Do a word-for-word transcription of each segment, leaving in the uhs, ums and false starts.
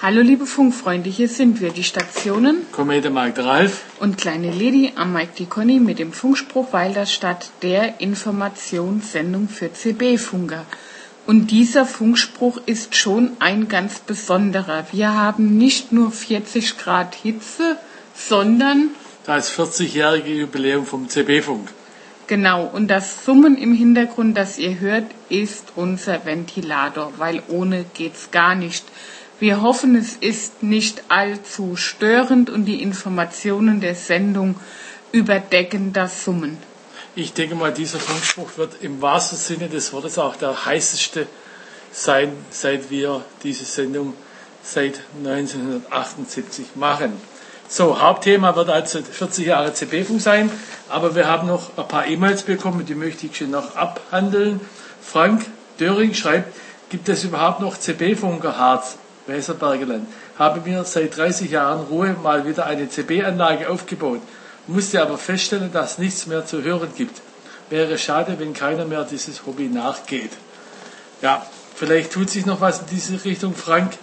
Hallo liebe Funkfreunde, hier sind wir, die Stationen Komete Mike der Ralf und kleine Ledi am Mike die Conny mit dem Funkspruch Walderstadt, der Informationssendung für C B-Funker. Und dieser Funkspruch ist schon ein ganz besonderer. Wir haben nicht nur vierzig Grad Hitze, sondern das vierzigjährige Jubiläum vom C B-Funk. Genau, und das Summen im Hintergrund, das ihr hört, ist unser Ventilator, weil ohne geht's gar nicht. Wir hoffen, es ist nicht allzu störend und die Informationen der Sendung überdecken das Summen. Ich denke mal, dieser Funkspruch wird im wahrsten Sinne des Wortes auch der heißeste sein, seit wir diese Sendung seit neunzehnhundertachtundsiebzig machen. So, Hauptthema wird also vierzig Jahre C B-Funk sein, aber wir haben noch ein paar E-Mails bekommen, die möchte ich schon noch abhandeln. Frank Döring schreibt, gibt es überhaupt noch C B-Funker Harz? Weserbergeland. Habe mir seit dreißig Jahren Ruhe mal wieder eine C B-Anlage aufgebaut, musste aber feststellen, dass nichts mehr zu hören gibt. Wäre schade, wenn keiner mehr dieses Hobby nachgeht. Ja, vielleicht tut sich noch was in diese Richtung, Frank.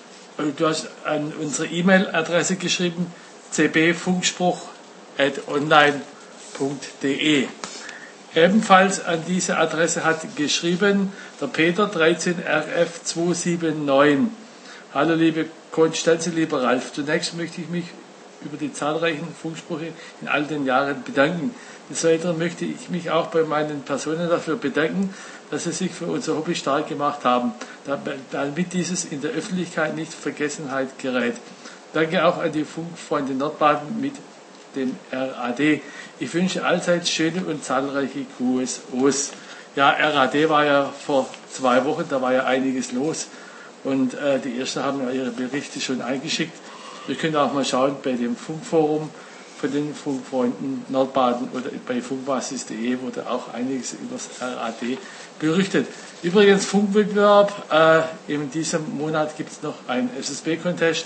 Du hast an unsere E-Mail-Adresse geschrieben, c b funkspruch at online punkt de. Ebenfalls an diese Adresse hat geschrieben der Peter dreizehn R F zweihundertneunundsiebzig. Hallo liebe Konstanze, lieber Ralf, zunächst möchte ich mich über die zahlreichen Funksprüche in all den Jahren bedanken. Des Weiteren möchte ich mich auch bei meinen Personen dafür bedanken, dass sie sich für unser Hobby stark gemacht haben, damit dieses in der Öffentlichkeit nicht in Vergessenheit gerät. Danke auch an die Funkfreunde Nordbaden mit dem R A D. Ich wünsche allseits schöne und zahlreiche Q S Os. Ja, R A D war ja vor zwei Wochen, da war ja einiges los. Und äh, die Ersten haben ja ihre Berichte schon eingeschickt. Ihr könnt auch mal schauen bei dem Funkforum von den Funkfreunden Nordbaden oder bei funkbasis punkt de wurde auch einiges über das R A D berichtet. Übrigens Funkwettbewerb, äh, in diesem Monat gibt es noch einen S S B-Contest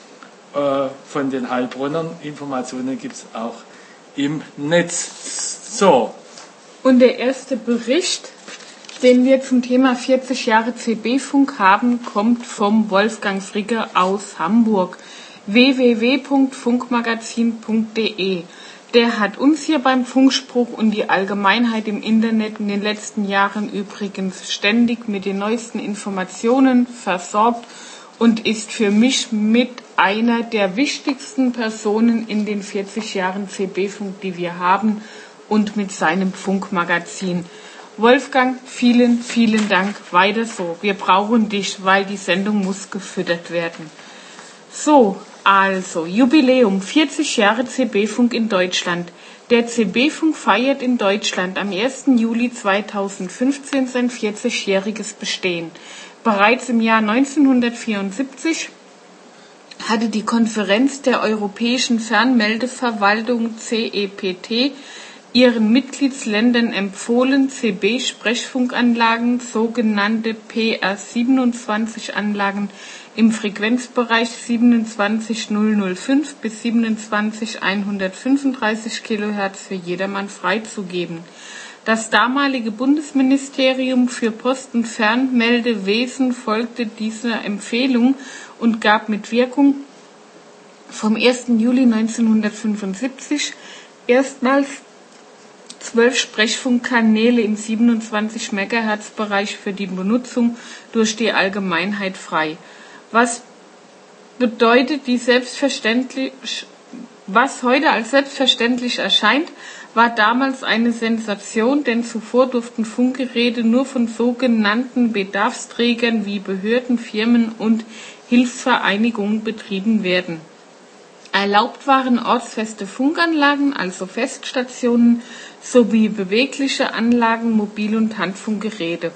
äh, von den Heilbronnern. Informationen gibt es auch im Netz. So. Und der erste Bericht, den wir zum Thema vierzig Jahre C B-Funk haben, kommt vom Wolfgang Fricke aus Hamburg. w w w punkt funkmagazin punkt de. Der hat uns hier beim Funkspruch und die Allgemeinheit im Internet in den letzten Jahren übrigens ständig mit den neuesten Informationen versorgt und ist für mich mit einer der wichtigsten Personen in den vierzig Jahren C B-Funk, die wir haben, und mit seinem Funkmagazin. Wolfgang, vielen, vielen Dank. Weiter so. Wir brauchen dich, weil die Sendung muss gefüttert werden. So, also, Jubiläum, vierzig Jahre C B-Funk in Deutschland. Der C B-Funk feiert in Deutschland am ersten Juli zweitausendfünfzehn sein vierzigjähriges Bestehen. Bereits im Jahr neunzehnhundertvierundsiebzig hatte die Konferenz der Europäischen Fernmeldeverwaltung C E P T ihren Mitgliedsländern empfohlen, C B-Sprechfunkanlagen, sogenannte P R siebenundzwanzig Anlagen im Frequenzbereich siebenundzwanzigtausendfünf bis siebenundzwanzigtausendeinhundertfünfunddreißig Kilohertz für jedermann freizugeben. Das damalige Bundesministerium für Post- und Fernmeldewesen folgte dieser Empfehlung und gab mit Wirkung vom ersten Juli neunzehnhundertfünfundsiebzig erstmals zwölf Sprechfunkkanäle im siebenundzwanzig Megahertz Bereich für die Benutzung durch die Allgemeinheit frei. Was bedeutet die selbstverständlich, was heute als selbstverständlich erscheint, war damals eine Sensation, denn zuvor durften Funkgeräte nur von sogenannten Bedarfsträgern wie Behörden, Firmen und Hilfsvereinigungen betrieben werden. Erlaubt waren ortsfeste Funkanlagen, also Feststationen, sowie bewegliche Anlagen, Mobil- und Handfunkgeräte.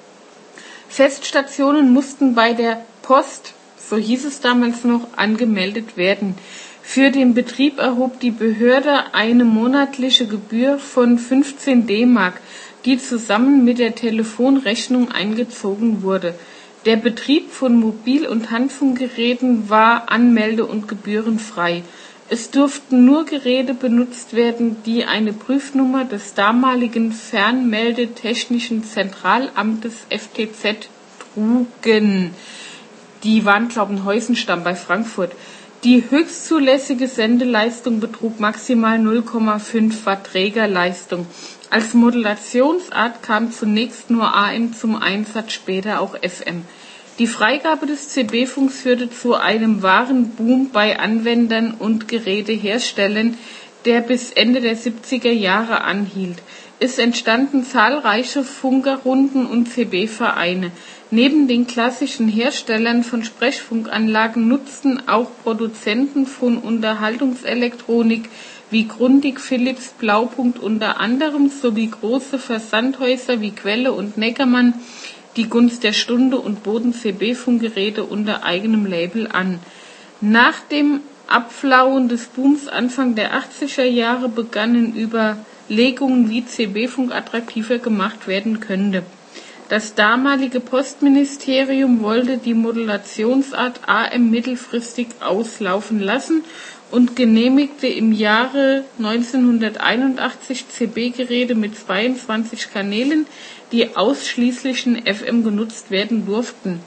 Feststationen mussten bei der Post, so hieß es damals noch, angemeldet werden. Für den Betrieb erhob die Behörde eine monatliche Gebühr von fünfzehn D-Mark, die zusammen mit der Telefonrechnung eingezogen wurde. Der Betrieb von Mobil- und Handfunkgeräten war anmelde- und gebührenfrei. Es durften nur Geräte benutzt werden, die eine Prüfnummer des damaligen Fernmeldetechnischen Zentralamtes F T Z trugen. Die waren, glaube ich, in Heusenstamm bei Frankfurt. Die höchstzulässige Sendeleistung betrug maximal null Komma fünf Watt Trägerleistung. Als Modulationsart kam zunächst nur A M zum Einsatz, später auch F M. Die Freigabe des C B-Funks führte zu einem wahren Boom bei Anwendern und Geräteherstellern, der bis Ende der siebziger Jahre anhielt. Es entstanden zahlreiche Funkerrunden und C B-Vereine. Neben den klassischen Herstellern von Sprechfunkanlagen nutzten auch Produzenten von Unterhaltungselektronik wie Grundig, Philips, Blaupunkt unter anderem sowie große Versandhäuser wie Quelle und Neckermann die Gunst der Stunde und boten C B-Funkgeräte unter eigenem Label an. Nach dem Abflauen des Booms Anfang der achtziger Jahre begannen Überlegungen, wie C B-Funk attraktiver gemacht werden könnte. Das damalige Postministerium wollte die Modulationsart A M mittelfristig auslaufen lassen und genehmigte im Jahre neunzehnhunderteinundachtzig C B-Geräte mit zweiundzwanzig Kanälen, die ausschließlich in F M genutzt werden durften.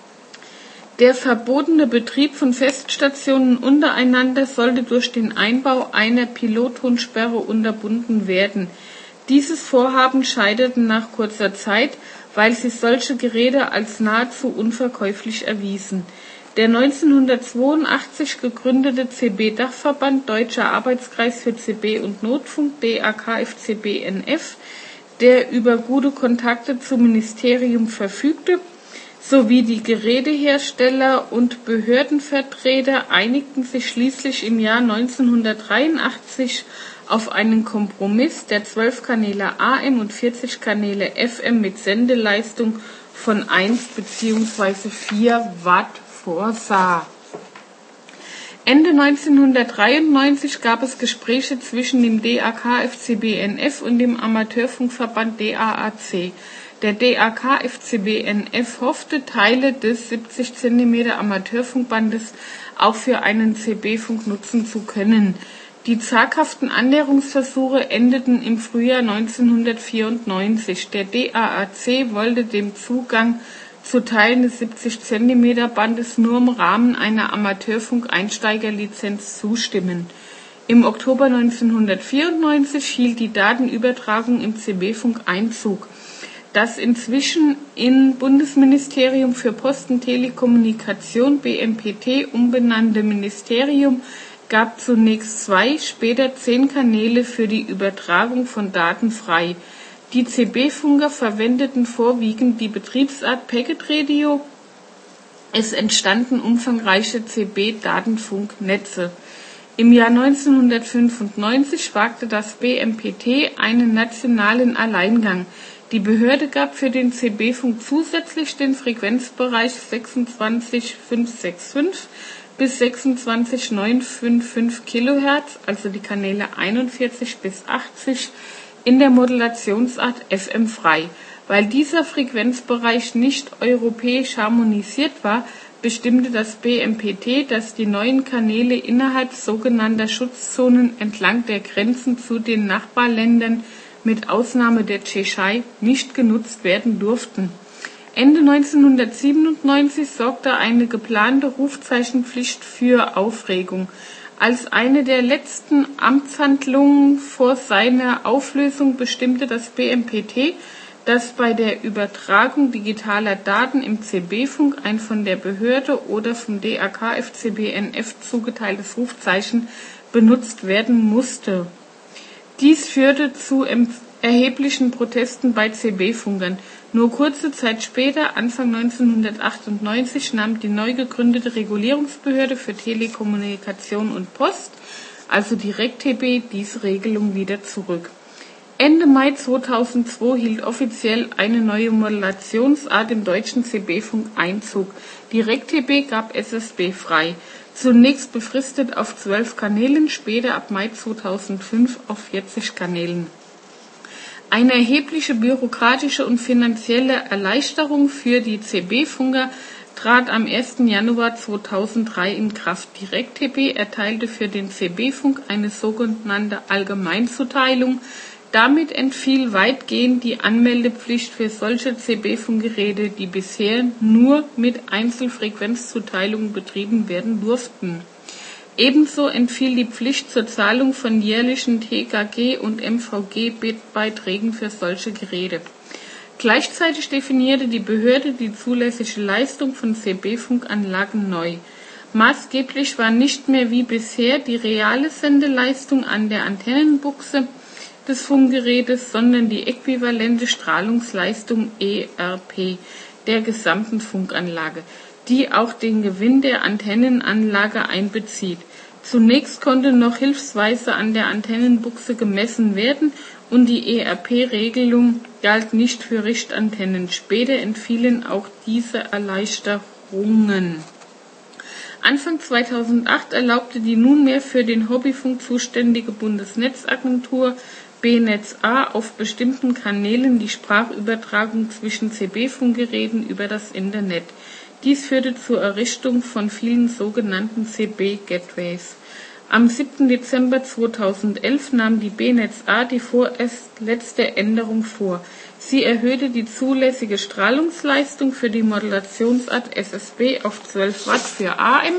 Der verbotene Betrieb von Feststationen untereinander sollte durch den Einbau einer Pilottonsperre unterbunden werden. Dieses Vorhaben scheiterte nach kurzer Zeit, weil sich solche Geräte als nahezu unverkäuflich erwiesen. Der neunzehnhundertzweiundachtzig gegründete C B-Dachverband Deutscher Arbeitskreis für C B und Notfunk, D A K F C B N F, der über gute Kontakte zum Ministerium verfügte, sowie die Gerätehersteller und Behördenvertreter einigten sich schließlich im Jahr neunzehnhundertdreiundachtzig auf einen Kompromiss, der zwölf Kanäle A M und vierzig Kanäle F M mit Sendeleistung von eins bzw. vier Watt vorsah. Ende neunzehnhundertdreiundneunzig gab es Gespräche zwischen dem D A K F C B N F und dem Amateurfunkverband D A A C. Der D A K F C B N F hoffte, Teile des siebzig Zentimeter Amateurfunkbandes auch für einen C B-Funk nutzen zu können. Die zaghaften Annäherungsversuche endeten im Frühjahr neunzehnhundertvierundneunzig. Der D A A C wollte dem Zugang zu Teilen des siebzig Zentimeter Bandes nur im Rahmen einer Amateurfunk-Einsteigerlizenz zustimmen. Im Oktober neunzehnhundertvierundneunzig hielt die Datenübertragung im C B-Funk Einzug. Das inzwischen in Bundesministerium für Post und Telekommunikation B M P T umbenannte Ministerium gab zunächst zwei, später zehn Kanäle für die Übertragung von Daten frei. Die C B-Funker verwendeten vorwiegend die Betriebsart Packet Radio. Es entstanden umfangreiche C B-Datenfunknetze. Im Jahr neunzehnhundertfünfundneunzig wagte das B M P T einen nationalen Alleingang. Die Behörde gab für den C B-Funk zusätzlich den Frequenzbereich sechsundzwanzig Komma fünfhundertfünfundsechzig bis sechsundzwanzig Komma neunhundertfünfundfünfzig Kilohertz, also die Kanäle einundvierzig bis achtzig, in der Modulationsart F M frei. Weil dieser Frequenzbereich nicht europäisch harmonisiert war, bestimmte das B M P T, dass die neuen Kanäle innerhalb sogenannter Schutzzonen entlang der Grenzen zu den Nachbarländern mit Ausnahme der Tschechei nicht genutzt werden durften. Ende neunzehnhundertsiebenundneunzig sorgte eine geplante Rufzeichenpflicht für Aufregung. Als eine der letzten Amtshandlungen vor seiner Auflösung bestimmte das B M P T, dass bei der Übertragung digitaler Daten im C B-Funk ein von der Behörde oder vom D A K F C B N F zugeteiltes Rufzeichen benutzt werden musste. Dies führte zu erheblichen Protesten bei C B-Funkern. Nur kurze Zeit später, Anfang neunzehnhundertachtundneunzig, nahm die neu gegründete Regulierungsbehörde für Telekommunikation und Post, also DirecTB, diese Regelung wieder zurück. Ende Mai zweitausendzwei hielt offiziell eine neue Modulationsart im deutschen C B-Funk Einzug. DirecTB gab S S B frei. Zunächst befristet auf zwölf Kanälen, später ab Mai zweitausendfünf auf vierzig Kanälen. Eine erhebliche bürokratische und finanzielle Erleichterung für die C B-Funker trat am ersten Januar zweitausenddrei in Kraft. DirecTB erteilte für den C B-Funk eine sogenannte Allgemeinzuteilung, Damit entfiel weitgehend die Anmeldepflicht für solche C B-Funkgeräte, die bisher nur mit Einzelfrequenzzuteilungen betrieben werden durften. Ebenso entfiel die Pflicht zur Zahlung von jährlichen T K G- und M V G-Beiträgen für solche Geräte. Gleichzeitig definierte die Behörde die zulässige Leistung von C B-Funkanlagen neu. Maßgeblich war nicht mehr wie bisher die reale Sendeleistung an der Antennenbuchse des Funkgerätes, sondern die äquivalente Strahlungsleistung E R P der gesamten Funkanlage, die auch den Gewinn der Antennenanlage einbezieht. Zunächst konnte noch hilfsweise an der Antennenbuchse gemessen werden und die E R P-Regelung galt nicht für Richtantennen. Später entfielen auch diese Erleichterungen. Anfang zweitausendacht erlaubte die nunmehr für den Hobbyfunk zuständige Bundesnetzagentur B Netz A auf bestimmten Kanälen die Sprachübertragung zwischen C B-Funkgeräten über das Internet. Dies führte zur Errichtung von vielen sogenannten C B-Gateways. Am siebten Dezember zweitausendelf nahm die B Netz A die vorerst letzte Änderung vor. Sie erhöhte die zulässige Strahlungsleistung für die Modulationsart S S B auf zwölf Watt für A M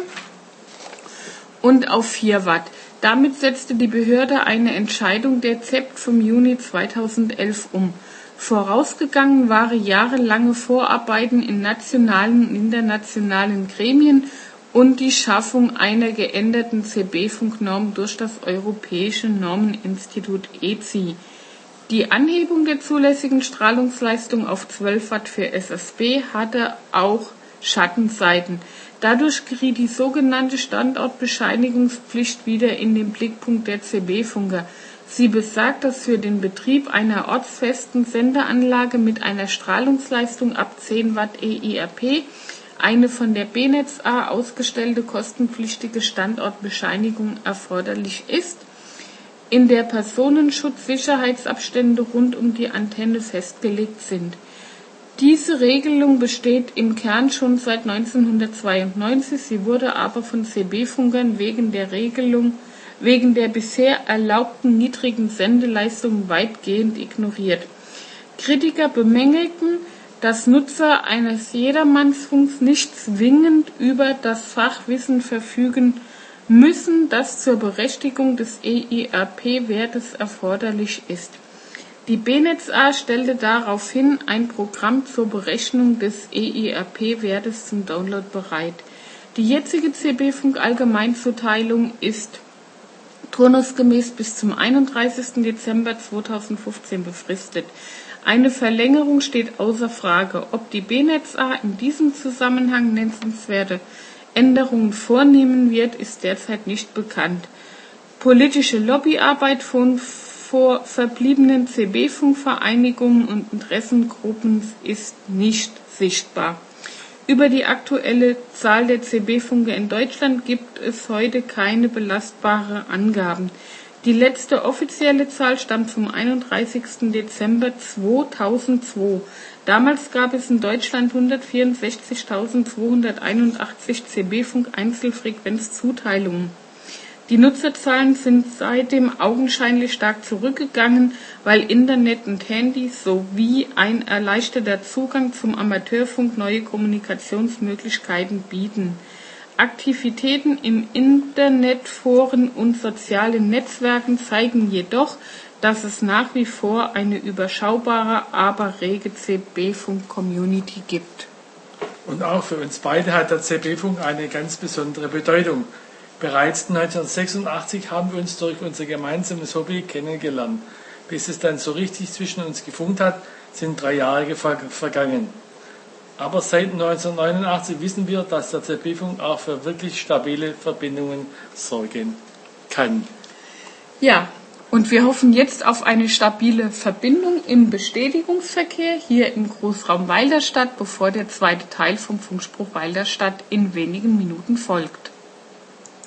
und auf vier Watt. Damit setzte die Behörde eine Entscheidung der Z E P vom Juni zweitausendelf um. Vorausgegangen waren jahrelange Vorarbeiten in nationalen und internationalen Gremien und die Schaffung einer geänderten C B-Funknorm durch das Europäische Normeninstitut E C I. Die Anhebung der zulässigen Strahlungsleistung auf zwölf Watt für S S B hatte auch Schattenseiten. Dadurch geriet die sogenannte Standortbescheinigungspflicht wieder in den Blickpunkt der C B-Funker. Sie besagt, dass für den Betrieb einer ortsfesten Sendeanlage mit einer Strahlungsleistung ab zehn Watt E I R P eine von der B Netz A ausgestellte kostenpflichtige Standortbescheinigung erforderlich ist, in der Personenschutzsicherheitsabstände rund um die Antenne festgelegt sind. Diese Regelung besteht im Kern schon seit neunzehnhundertzweiundneunzig, sie wurde aber von C B-Funkern wegen der Regelung, wegen der bisher erlaubten niedrigen Sendeleistung weitgehend ignoriert. Kritiker bemängelten, dass Nutzer eines Jedermannsfunks nicht zwingend über das Fachwissen verfügen müssen, das zur Berechtigung des E I R P-Wertes erforderlich ist. Die B Netz A stellte daraufhin ein Programm zur Berechnung des E I R P-Wertes zum Download bereit. Die jetzige C B-Funk-Allgemeinzuteilung ist turnusgemäß bis zum einunddreißigsten Dezember zweitausendfünfzehn befristet. Eine Verlängerung steht außer Frage. Ob die B Netz A in diesem Zusammenhang nennenswerte Änderungen vornehmen wird, ist derzeit nicht bekannt. Politische Lobbyarbeit von vor verbliebenen C B-Funkvereinigungen und Interessengruppen ist nicht sichtbar. Über die aktuelle Zahl der C B-Funker in Deutschland gibt es heute keine belastbaren Angaben. Die letzte offizielle Zahl stammt vom einunddreißigsten Dezember zweitausendzwei. Damals gab es in Deutschland hundertvierundsechzigtausendzweihunderteinundachtzig C B-Funk-Einzelfrequenzzuteilungen. Die Nutzerzahlen sind seitdem augenscheinlich stark zurückgegangen, weil Internet und Handys sowie ein erleichterter Zugang zum Amateurfunk neue Kommunikationsmöglichkeiten bieten. Aktivitäten im Internet, Foren und sozialen Netzwerken zeigen jedoch, dass es nach wie vor eine überschaubare, aber rege C B-Funk-Community gibt. Und auch für uns beide hat der C B-Funk eine ganz besondere Bedeutung. Bereits neunzehnhundertsechsundachtzig haben wir uns durch unser gemeinsames Hobby kennengelernt. Bis es dann so richtig zwischen uns gefunkt hat, sind drei Jahre vergangen. Aber seit neunzehnhundertneunundachtzig wissen wir, dass der C B-Funk auch für wirklich stabile Verbindungen sorgen kann. Ja, und wir hoffen jetzt auf eine stabile Verbindung im Bestätigungsverkehr hier im Großraum Weilerstadt, bevor der zweite Teil vom Funkspruch Weilerstadt in wenigen Minuten folgt.